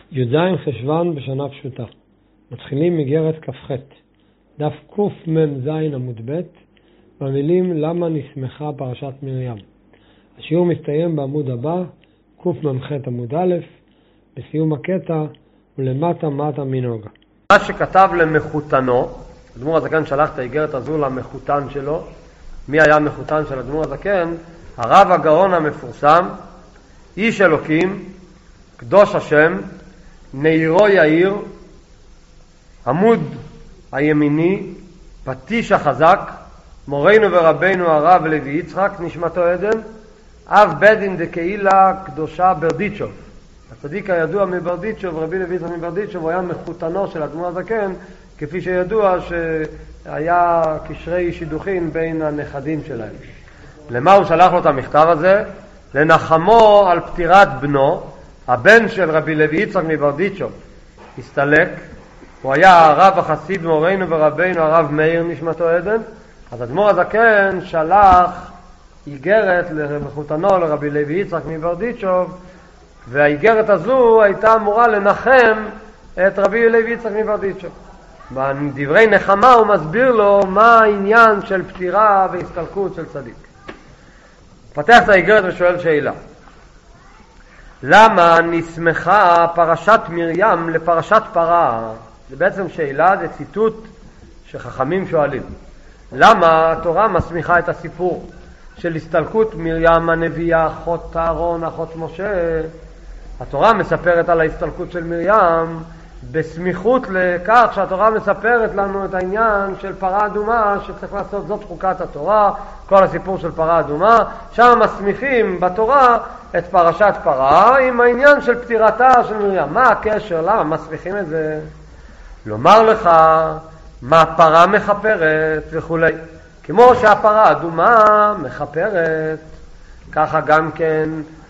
י"ז חשוון בשנה פשוטה. מתחילים מגרת כ"ח, דף קמ"ז עמוד ב', במילים למה נסמכה פרשת מרים. השיעור מסתיים בעמוד הבא, קמ"ח עמוד א', בסיום הקטע ולמטה מטה מנוגה. מה שכתב למחותנו, אדמו"ר הזקן שלח את האיגרת הזו למחותן שלו. מי היה המחותן של אדמו"ר הזקן? הרב הגאון המפורסם, איש אלוקים, קדוש השם, נעירו יאיר, עמוד הימיני, פטיש החזק, מורנו ורבנו הרב לוי יצחק, נשמתו עדן, אב בית דין דקהילה קדושה ברדיצ'וב. הצדיק הידוע מברדיצ'וב, רבי לוי יצחק מברדיצ'וב, הוא היה מחותנו של אדמו"ר הזקן, כפי שידוע שהיה קשרי שידוכין בין הנכדים שלהם. למה הוא שלח לו את המכתב הזה? לנחמו על פטירת בנו. הבן של רבי לוי יצחק מברדיצ'וב הסתלק, הוא היה הרב החסיד מורנו ורבנו הרב מאיר נשמתו עדן. אז אדמו"ר הזקן שלח איגרת למחותנו לרבי לוי יצחק מברדיצ'וב, והאיגרת הזו הייתה אמורה לנחם את רבי לוי יצחק מברדיצ'וב. בדברי נחמה הוא מסביר לו מה העניין של פטירה והסתלקות של צדיק. פתח את האיגרת ושואל שאלה: למה נסמכה פרשת מרים לפרשת פרה? זה בעצם שאלה, זה ציטוט שחכמים שואלים. למה התורה מסמיכה את הסיפור של הסתלקות מרים הנביאה, אחות אהרון, אחות משה? התורה מספרת על ההסתלקות של מרים בסמיכות לכך שהתורה מספרת לנו את העניין של פרה אדומה שצריך לעשות, זאת חוקת התורה, כל הסיפור של פרה אדומה. שם מסמיכים בתורה את פרשת פרה עם העניין של פטירתה של מרים. מה הקשר? למה מסמיכים את זה? לומר לך מה פרה מחפרת וכו'. כמו שהפרה אדומה מחפרת, ככה גם כן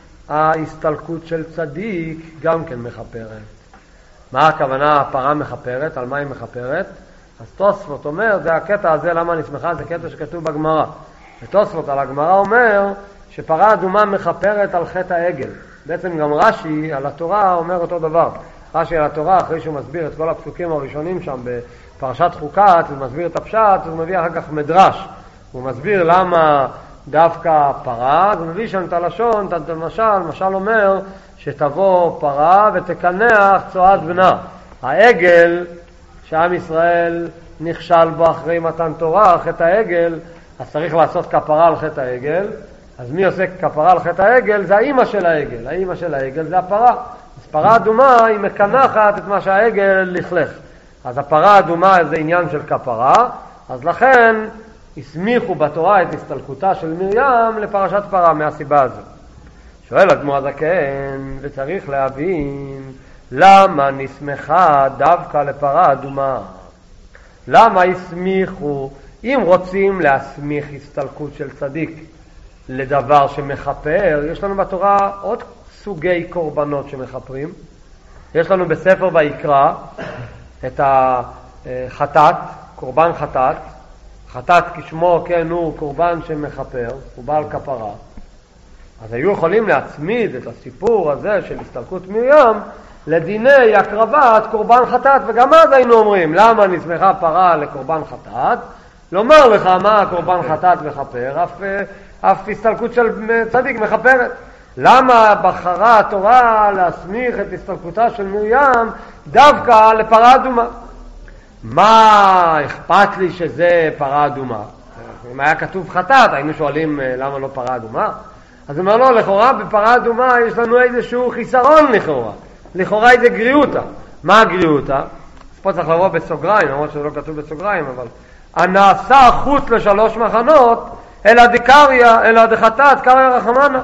ההסתלקות של צדיק גם כן מחפרת. מה הכוונה הפרה מחפרת? על מה היא מחפרת? אז תוספות אומר, זה הקטע הזה, למה נסמכה? זה קטע שכתוב בגמרא. ותוספות על הגמרא אומר שפרה אדומה מחפרת על חטא העגל. בעצם גם רש"י על התורה אומר אותו דבר. רש"י על התורה, אחרי שהוא מסביר את כל הפסוקים הראשונים שם בפרשת חוקת, הוא מסביר את הפשט, הוא מביא אחר כך מדרש. הוא מסביר למה דווקא פרה, אז הוא מביא שם את הלשון, את המשל אומר שתבוא פרה ותקנח צועד בנה. העגל שעם ישראל נכשל בו אחרי מתן תורה, חטא העגל, אז צריך לעשות כפרה על חטא העגל. אז מי עושה כפרה על חטא העגל? זה האמא של העגל. האמא של העגל זה הפרה. אז פרה אדומה היא מקנחת את מה שהעגל לכלך. אז הפרה האדומה זה עניין של כפרה, אז לכן הסמיכו בתורה את הסתלקותה של מרים לפרשת פרה מהסיבה הזו. שואל אדמו"ר הזקן, וצריך להבין למה נסמכה דווקא לפרה אדומה. למה הסמיכו? אם רוצים להסמיך הסתלקות של צדיק לדבר שמחפר, יש לנו בתורה עוד סוגי קורבנות שמחפרים. יש לנו בספר ויקרא את החטאת, קורבן חטאת. חטאת כשמו כן הוא קורבן שמחפר, הוא בעל כפרה. אז היו יכולים להצמיד את הסיפור הזה של הסתלקות מרים לדיני הקרבת קורבן חטאת, וגם אז היינו אומרים למה נסמכה פרה לקורבן חטאת? לומר לך מה קורבן חטאת מחפר, אף הסתלקות של צדיק מחפרת. למה בחרה התורה להסמיך את הסתלקותה של מרים דווקא לפרה אדומה? מה אכפת לי שזה פרה אדומה? אם היה כתוב חטאת היינו שואלים למה לא פרה אדומה? אז הוא אומר לו, לכאורה בפרה אדומה יש לנו איזשהו חיסרון לכאורה. לכאורה איזה גריעותה. מה הגריעותה? אז פה צריך לבוא בסוגריים, למרות שזה לא כתוב בסוגריים, אבל הנעשה חוץ לשלוש מחנות, אלא דחטאת קריא רחמנה.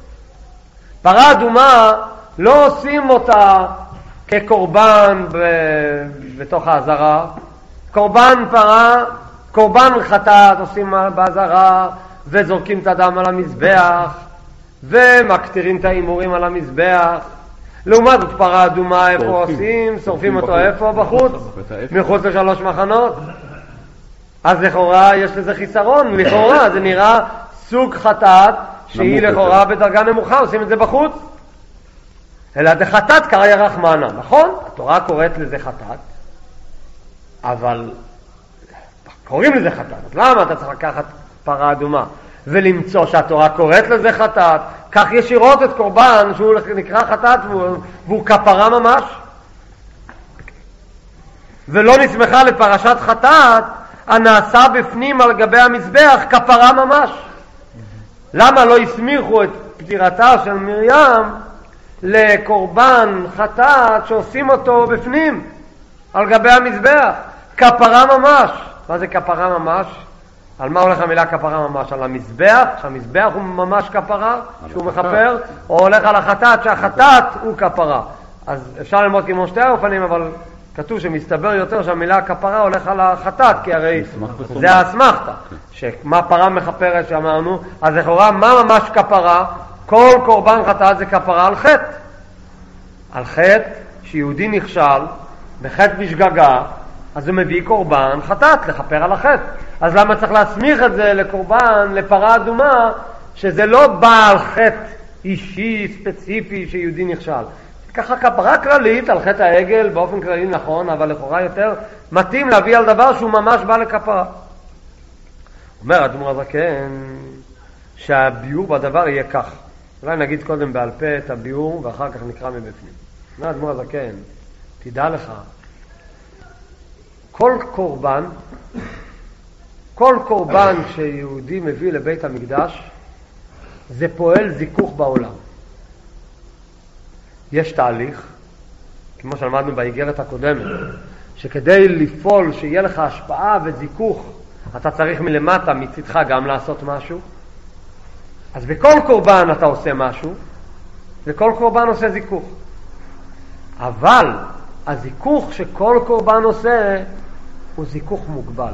פרה אדומה לא עושים אותה כקורבן בתוך העזרה. קורבן פרה, קורבן חטאת עושים בעזרה, וזורקים את הדם על המזבח, ומקטירים את האימורים על המזבח. לעומת זאת פרה אדומה איפה עושים? שורפים אותו איפה? בחוץ, מחוץ לשלוש מחנות. אז לכאורה יש לזה חיסרון, לכאורה זה נראה סוג חטאת שהיא לכאורה בדרגה נמוכה, עושים את זה בחוץ. אלא דחטאת קריא רחמנה. נכון, התורה קוראת לזה חטאת, אבל קוראים לזה חטאת. אז למה אתה צריך לקחת פרה אדומה ולמצוא שהתורה קוראת לזה חטאת? כך ישירות את קורבן שהוא נקרא חטאת והוא כפרה ממש. ולא נסמכה לפרשת חטאת הנעשה בפנים על גבי המזבח כפרה ממש. למה לא הסמיכו את פטירתה של מרים לקורבן חטאת שעושים אותו בפנים על גבי המזבח? כפרה ממש. מה זה כפרה ממש? על מה הולך המילה כפרה ממש? על המזבח, שהמזבח הוא ממש כפרה שהוא מכפר, או הולך על החטאת שהחטאת הוא כפרה? אז אפשר ללמוד כמו שתי האופנים, אבל כתוב שמסתבר יותר שהמילה כפרה הולך על החטאת, כי הרי זה האסמכתה, שמה פרה מכפרת שאמרנו. אז לכאורה מה ממש כפרה? כל קורבן חטאת זה כפרה על חטא. על חטא שיהודי נכשל בחטא בשגגה, אז הוא מביא קורבן חטאת לכפר על החטא. אז למה צריך להסמיך את זה לקורבן, לפרה אדומה, שזה לא בא על חטא אישי ספציפי שיהודי נכשל? ככה כפרה כללית על חטא העגל באופן כללי נכון, אבל לכאורה יותר מתאים להביא על דבר שהוא ממש בא לכפרה. אומר האדמו"ר הזקן שהביאור בדבר יהיה כך. אולי נגיד קודם בעל פה את הביאור ואחר כך נקרא מבפנים. אומר האדמו"ר הזקן, תדע לך, כל קורבן שיהודי מביא לבית המקדש זה פועל זיכוך בעולם. יש תהליך, כמו שלמדנו באיגרת הקודמת, שכדי לפעול שיהיה לך השפעה וזיכוך אתה צריך מלמטה מצדך גם לעשות משהו. אז בכל קורבן אתה עושה משהו, וכל קורבן עושה זיכוך. אבל הזיכוך שכל קורבן עושה הוא זיכוך מוגבל.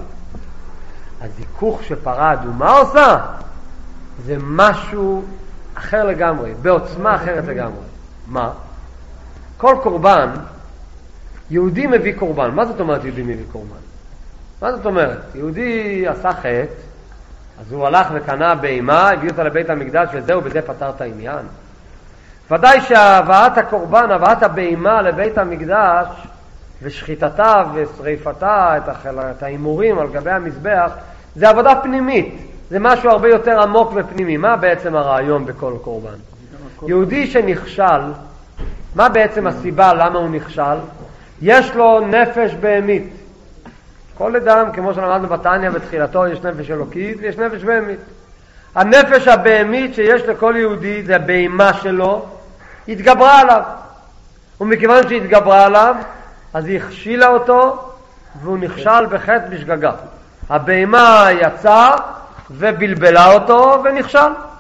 הזיכוך שפרה אדומה עושה זה משהו אחר לגמרי, בעוצמה אחרת לגמרי. מה? כל קורבן, יהודי מביא קורבן. מה זאת אומרת יהודי מביא קורבן? מה זאת אומרת? יהודי עשה חטא, אז הוא הלך וקנה בהמה, הביא אותה לבית המקדש וזהו, בזה פתר את העניין. ודאי שהבאת הקורבן, הבאת הבהמה לבית המקדש ושחיטתה ושריפתה, את האימורים על גבי המזבח, זה עבודה פנימית. זה משהו הרבה יותר עמוק ופנימי. מה בעצם הרעיון בכל קורבן? יהודי שנכשל, מה בעצם הסיבה למה הוא נכשל? יש לו נפש בהמית. כל אדם, כמו שלמדנו בתניא בתחילתו, יש נפש אלוקית ויש נפש בהמית. הנפש הבהמית שיש לכל יהודי, זה הבהמה שלו, התגברה עליו. ומכיוון שהתגברה עליו, אז היא הכשילה אותו, והוא נכשל בחטא בשגגה. הבהמה יצאה ובלבלה אותו ונכשל.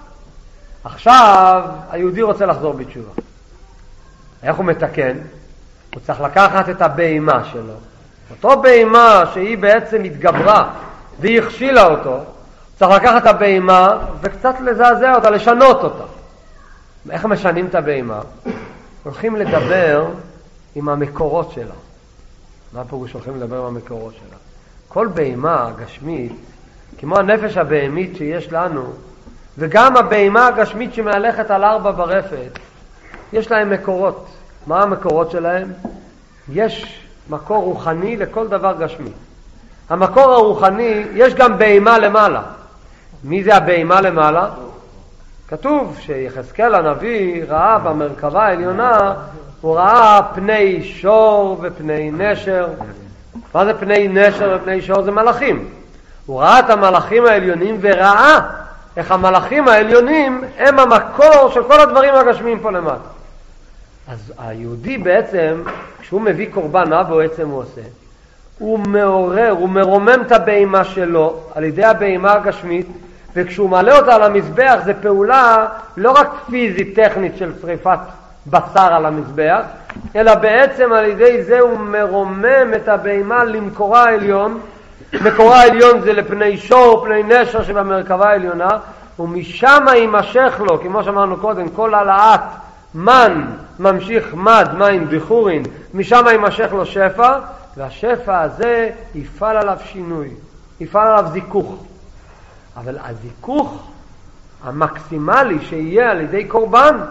עכשיו היהודי רוצה לחזור בתשובה. איך הוא מתקן? הוא צריך לקחת את הבהמה שלו, אותו בהמה שהיא בעצם התגברה והיא הכשילה אותו, צריך לקחת את הבהמה וקצת לזעזע אותה, לשנות אותה. איך משנים את הבהמה? הולכים לדבר עם המקורות שלה. מה פירוש הולכים לדבר עם המקורות שלה? כל בהמה גשמית, כמו הנפש הבהמית שיש לנו, וגם הבהמה הגשמית שמהלכת על 4 ברפת, יש להם מקורות. מה המקורות שלהם? יש מקור רוחני לכל דבר גשמי. המקור הרוחני, יש גם בהמה למעלה. מי זה הבהמה למעלה? כתוב שיחזקאל הנביא ראה במרכבה העליונה, הוא ראה פני שור ופני נשר. מה זה פני נשר ופני שור? זה מלאכים. הוא ראה את המלאכים העליונים וראה איך המלאכים העליונים הם המקור של כל הדברים הגשמיים פה למטה. אז היהודי בעצם, כשהוא מביא קורבן, מה בעצם הוא עושה? הוא מעורר, הוא מרומם את הבהמה שלו על ידי הבהמה הגשמית, וכשהוא מעלה אותה על המזבח זה פעולה לא רק פיזית טכנית של שריפת בשר על המזבח, אלא בעצם על ידי זה הוא מרומם את הבהמה למקורה העליון. מקורה העליון זה לפני שור, פני נשר שבמרכבה העליונה, ומשם יימשך לו, כמו שאמרנו קודם, כל העלאת מן ממשיך מד, מים בחורין, משם יימשך לו שפע, והשפע הזה יפעל עליו שינוי, יפעל עליו זיכוך. אבל הזיכוך המקסימלי שיהיה על ידי קורבן,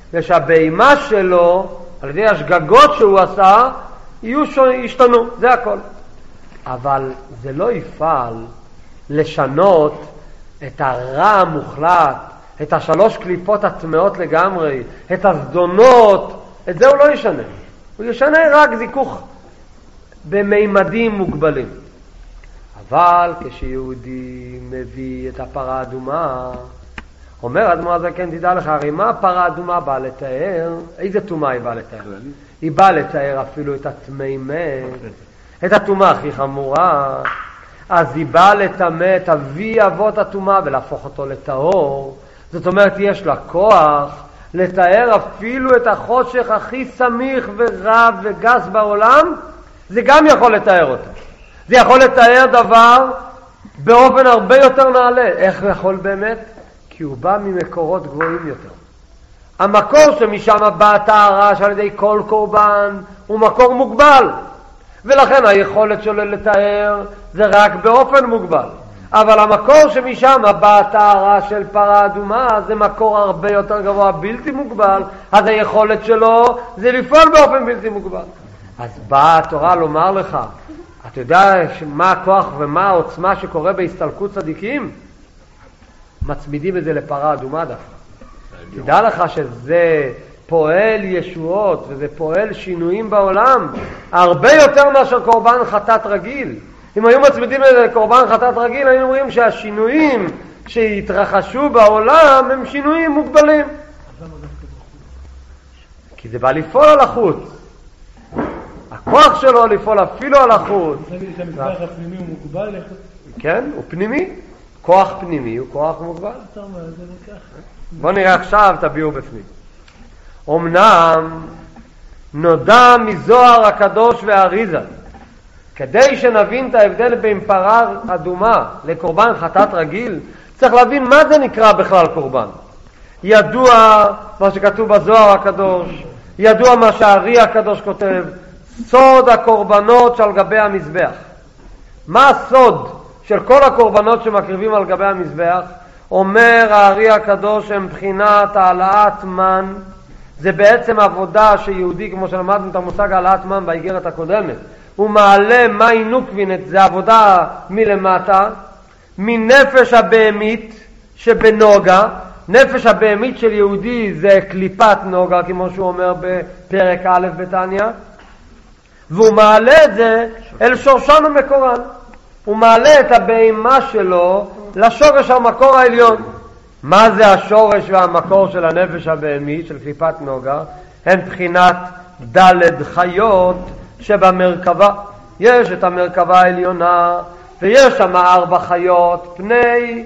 ושהבהמה שלו, על ידי השגגות שהוא עשה, ישתנו, זה הכל. אבל זה לא יפעל לשנות את הרע המוחלט, את השלוש קליפות הטמאות לגמרי, את הזדונות, את זה הוא לא ישנה. הוא ישנה רק זיכוך במימדים מוגבלים. אבל כשיהודי מביא את הפרה האדומה, אומר אדמו"ר הזקן, תדע לך, הרי מה הפרה האדומה באה לתאר? איזה טומאה היא באה לתאר? היא באה לתאר אפילו את הטמאי מת, את הטומאה הכי חמורה. אז היא באה לטמא את אבי אבות הטומאה ולהפוך אותו לטהור. זאת אומרת, יש לה כוח לתאר אפילו את החושך הכי סמיך ורב וגס בעולם, זה גם יכול לתאר אותו. זה יכול לתאר דבר באופן הרבה יותר נעלה. איך הוא יכול באמת? כי הוא בא ממקורות גבוהים יותר. המקור שמשם בא הטהרה שעל ידי כל קורבן הוא מקור מוגבל, ולכן היכולת שלו לתאר זה רק באופן מוגבל. אבל המקור שמשם בא הטהרה של פרה אדומה זה מקור הרבה יותר גבוה, בלתי מוגבל, אז היכולת שלו זה לפעול באופן בלתי מוגבל. אז באה התורה לומר לך, אתה יודע מה הכוח ומה העוצמה שקורה בהסתלקות צדיקים? מצמידים את זה לפרה אדומה דווקא. תדע לך שזה פועל ישועות וזה פועל שינויים בעולם הרבה יותר מאשר קורבן חטאת רגיל. אם היו מצמידים את זה לקורבן חטאת רגיל, היינו רואים שהשינויים שהתרחשו בעולם הם שינויים מוגבלים. כי זה בא לפעול על החוץ. הכוח שלו לפעול אפילו על החוץ. המזבח הפנימי הוא מוגבל? כן, הוא פנימי. כוח פנימי הוא כוח מוגבל. בוא נראה עכשיו את הביאור בפנים. אמנם נודע מזוהר הקדוש והאריזה, כדי שנבין את ההבדל בין פרה אדומה לקורבן חטאת רגיל, צריך להבין מה זה נקרא בכלל קורבן. ידוע מה שכתוב בזוהר הקדוש, ידוע מה שהארי הקדוש כותב, סוד הקורבנות שעל גבי המזבח. מה הסוד של כל הקורבנות שמקריבים על גבי המזבח? אומר הארי הקדוש הם בחינת העלאת מן. זה בעצם עבודה שיהודי, כמו שלמדנו את המושג העלאת מן באיגרת הקודמת, הוא מעלה מי נוקבין, זה עבודה מלמטה, מנפש הבהמית שבנוגה. נפש הבהמית של יהודי זה קליפת נוגה, כמו שהוא אומר בפרק א' בתניא, והוא מעלה את זה אל שורשן ומקורן. הוא מעלה את הבהמה שלו לשורש המקור העליון. מה זה השורש והמקור של הנפש הבהמית של קליפת נוגה? הם בחינת ד' חיות שבמרכבה. יש את המרכבה העליונה ויש שם 4 חיות, פני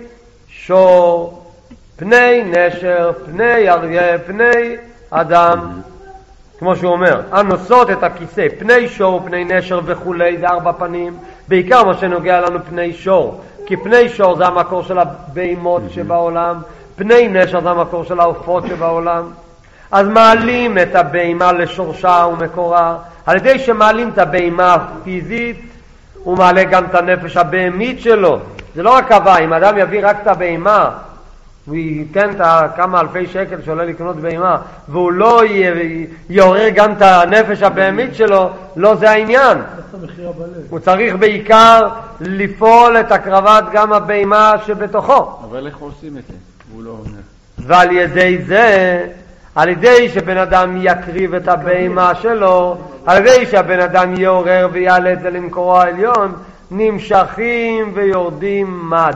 שור, פני נשר, פני אריה, פני אדם, כמו שהוא אומר, הנושאות את הכיסא, פני שור, פני נשר וכולי, זה 4 פנים. בעיקר מה שנוגע לנו פני שור, כי פני שור זה המקור של הבהמות שבעולם, פני נשר זה המקור של העופות שבעולם. אז מעלים את הבהמה לשורשה ומקורה. על ידי שמעלים את הבהמה הפיזית, הוא מעלה גם את הנפש הבהמית שלו. זה לא רק הווה, אם אדם יביא רק את הבהמה, הוא ייתן כמה אלפי שקל שעולה לקנות בהמה, והוא לא יעורר גם את הנפש הבהמית שלו, לא זה העניין. הוא צריך בעיקר לפעול את הקרבת גם הבהמה שבתוכו. אבל איך עושים את זה? הוא לא אומר. ועל ידי זה, על ידי שבן אדם יקריב את הבהמה שלו, על ידי שהבן אדם יעורר ויעלה את זה למקורו העליון, נמשכים ויורדים מד.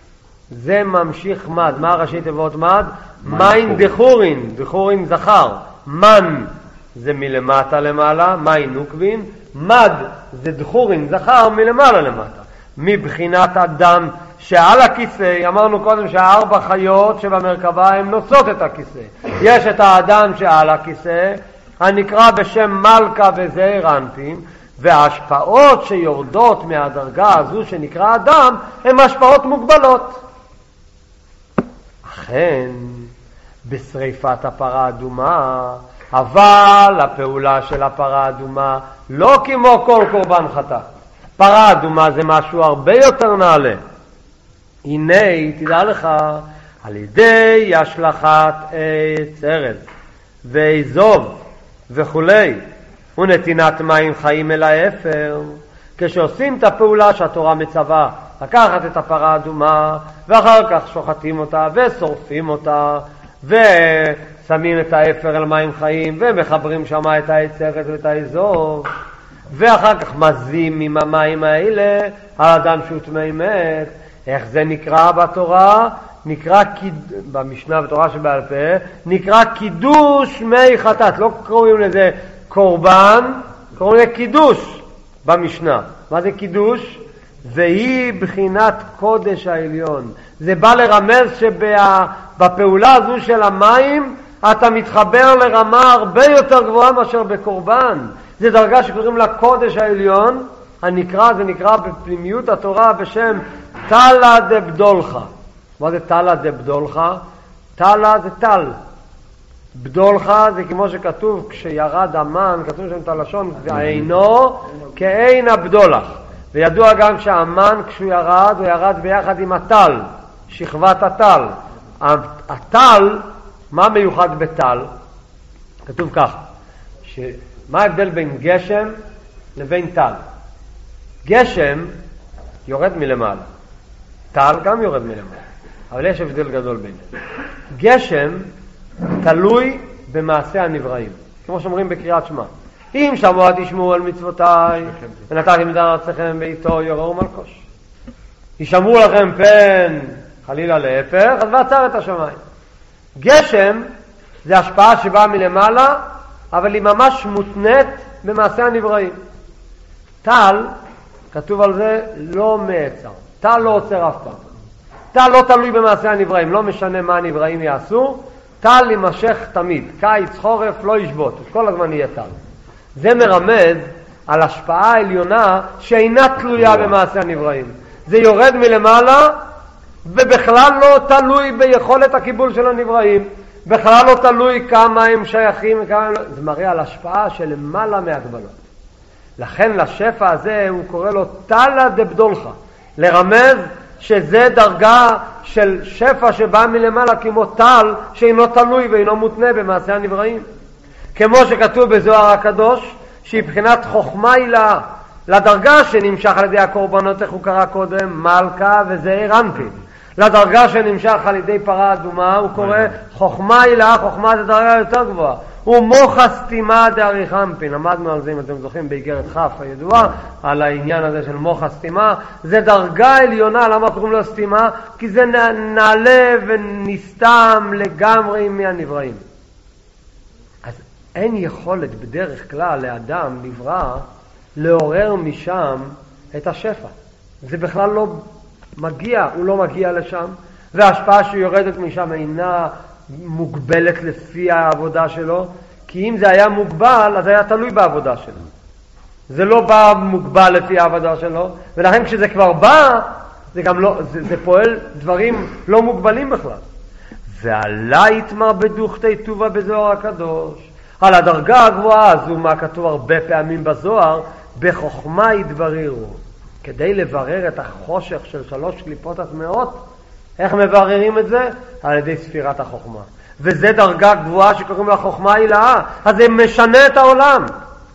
זה ממשיך מד. מה ראשי תיבות מד? מים דחורין. דחורין זכר. מן זה מלמטה למעלה, מים נוקבין. מד זה דחורין זכר מלמעלה למטה. מבחינת אדם שעל הכיסא, אמרנו קודם שה4 חיות שבמרכבה הן נושאות את הכיסא. יש את האדם שעל הכיסא, הנקרא בשם מלכה וזעיר אנפין, וההשפעות שיורדות מהדרגה הזו שנקרא אדם הן השפעות מוגבלות. אכן בשריפת הפרה האדומה, אבל הפעולה של הפרה האדומה לא כמו כל קורבן חטאת. פרה אדומה זה משהו הרבה יותר נעלה. הנה תדע לך, על ידי השלכת עץ ארז ואיזוב וכולי, ונתינת מים חיים אל האפר. כשעושים את הפעולה שהתורה מצווה, לקחת את הפרה האדומה ואחר כך שוחטים אותה ושורפים אותה ושמים את האפר אל מים חיים ומחברים שם את העצרת ואת האזוב, ואחר כך מזים עם המים האלה על אדם שהוא טמא מת. איך זה נקרא בתורה? נקרא במשנה בתורה שבעל פה נקרא קידוש מי חטאת. לא קוראים לזה קורבן, קוראים לזה קידוש במשנה. מה זה קידוש? והיא בחינת קודש העליון. זה בא לרמז שבפעולה הזו של המים אתה מתחבר לרמה הרבה יותר גבוהה מאשר בקורבן. זה דרגה שקוראים לה קודש העליון. זה נקרא בפנימיות התורה בשם תלה דבדולך. מה זה תלה דבדולך? תלה זה תל. בדולך זה כמו שכתוב כשירד המן, כתוב שם את הלשון, ועינו כעין הבדולח. וידוע גם שהמן כשהוא ירד, הוא ירד ביחד עם הטל, שכבת הטל. הטל, מה מיוחד בטל? כתוב כך, מה ההבדל בין גשם לבין טל? גשם יורד מלמעלה, טל גם יורד מלמעלה, אבל יש הבדל גדול ביניהם. גשם תלוי במעשה הנבראים, כמו שאומרים בקריאת שמע, אם שמוע תשמעו על מצוותיי ונתתי מדם ארצכם בעיתו יורעו מלקוש. ישמעו לכם פן חלילה להפך, אז ועצר את השמיים. גשם זה השפעה שבאה מלמעלה, אבל היא ממש מותנית במעשה הנבראים. טל, כתוב על זה, לא מעצר. טל לא עוצר אף פעם. טל לא תלוי במעשה הנבראים, לא משנה מה הנבראים יעשו, טל יימשך תמיד. קיץ, חורף, לא ישבות, כל הזמן יהיה טל. זה מרמז על השפעה העליונה שאינה תלויה במעשה הנבראים. זה יורד מלמעלה, ובכלל לא תלוי ביכולת הקיבול של הנבראים. בכלל לא תלוי כמה הם שייכים, זה מראה על השפעה של למעלה מהגבלות. לכן לשפע הזה הוא קורא לו תלה דבדולך, לרמז שזה דרגה של שפע שבא מלמעלה כמו טל שאינו תלוי ואינו מותנה במעשה הנבראים. כמו שכתוב בזוהר הקדוש, שהיא בחינת חוכמה הילה, לדרגה שנמשך על ידי הקורבנות, איך הוא קרא קודם, מלכה וזעיר אנפין. לדרגה שנמשך על ידי פרה אדומה הוא קורא חוכמה הילה, חוכמה זה דרגה יותר גבוהה. ומוחה סתימה דאריך אנפין. למדנו על זה, אם אתם זוכרים, באיגרת כ' הידועה, על העניין הזה של מוחה סתימה. זה דרגה עליונה. למה קוראים לו סתימה? כי זה נעלה ונסתם לגמרי מהנבראים. אז אין יכולת בדרך כלל לאדם נברא לעורר משם את השפע. זה בכלל לא מגיע, הוא לא מגיע לשם, וההשפעה שיורדת משם אינה מוגבלת לפי העבודה שלו, כי אם זה היה מוגבל אז היה תלוי בעבודה שלו. זה לא בא מוגבל לפי העבודה שלו, ולכן כשזה כבר בא זה גם לא, זה פועל דברים לא מוגבלים בכלל. ועלה יתמר בדוכתי טובה בזוהר הקדוש, על הדרגה הגבוהה הזו, מה כתוב הרבה פעמים בזוהר, בחוכמה יתבררו. כדי לברר את החושך של 3 קליפות הטמאות, איך מבררים את זה? על ידי ספירת החוכמה. וזה דרגה גבוהה שקוראים לה חוכמה הילאה, אז זה משנה את העולם.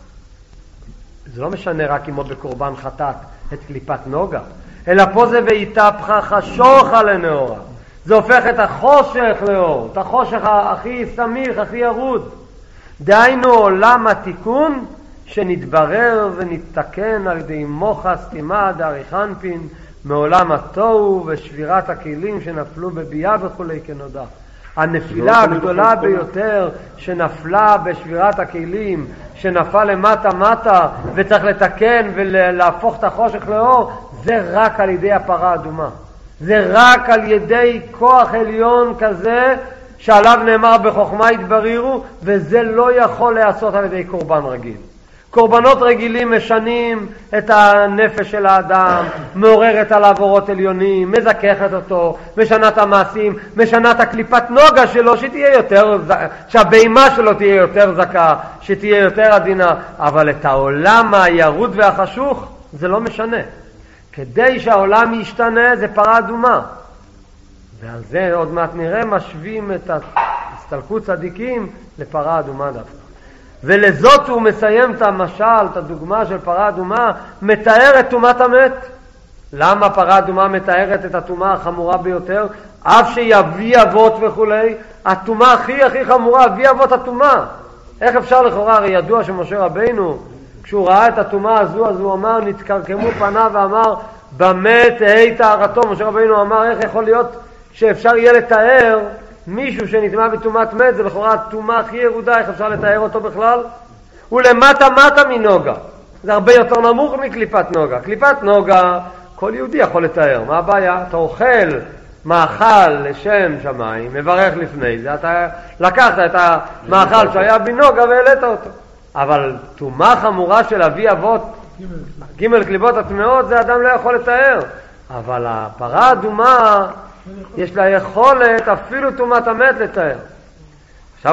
זה לא משנה רק כמו בקורבן חטאת את קליפת נוגה, אלא פה זה והתהפכה חשוכה לנאורה. זה הופך את החושך לאור, את החושך הכי סמיך, הכי ירוד. דהיינו עולם התיקון שנתברר ונתתקן על ידי מוחה סתימה דאריך אנפין, מעולם התוהו ושבירת הכלים שנפלו בביאה וכולי כנודע. הנפילה הגדולה ביותר שנפלה בשבירת הכלים, שנפל למטה מטה וצריך לתקן ולהפוך את החושך לאור, זה רק על ידי הפרה האדומה. זה רק על ידי כוח עליון כזה שעליו נאמר בחוכמה יתבררו, וזה לא יכול לעשות על ידי קורבן רגיל. קורבנות רגילים משנים את הנפש של האדם, מעוררת עליו אורות עליונים, מזככת אותו, משנה את המעשים, משנה את הקליפת נוגה שלו, שתהיה יותר, שהבהמה שלו תהיה יותר זכה, שתהיה יותר עדינה, אבל את העולם הירוד והחשוך זה לא משנה. כדי שהעולם ישתנה זה פרה אדומה. ועל זה עוד מעט נראה משווים את הסתלקות צדיקים לפרה אדומה דווקא. ולזאת הוא מסיים את המשל, את הדוגמה של פרה אדומה, מתאר את טומאת המת. למה פרה אדומה מתארת את הטומאה החמורה ביותר? אף שיביא אבות וכולי, הטומאה הכי חמורה, אבי אבות הטומאה. איך אפשר לכאורה? הרי ידוע שמשה רבינו, כשהוא ראה את הטומאה הזו, אז הוא אמר, נתקרקמו פניו ואמר, במה תהי טהרתו. משה רבינו אמר, איך יכול להיות שאפשר יהיה לתאר מישהו שנטמא בטומאת מת? זה לכאורה הטומאה הכי ירודה, איך אפשר לתאר אותו בכלל? הוא למטה מנוגה. זה הרבה יותר נמוך מקליפת נוגה. קליפת נוגה, כל יהודי יכול לתאר. מה הבעיה? אתה אוכל מאכל לשם שמיים, מברך לפני זה, אתה לקחת את המאכל שהיה בנוגה והעלית אותו. אבל טומאה חמורה של אבי אבות, ג' קליפות הטמאות, זה אדם לא יכול לתאר. אבל הפרה אדומה יש לה יכולת אפילו טומאת המת לתאר.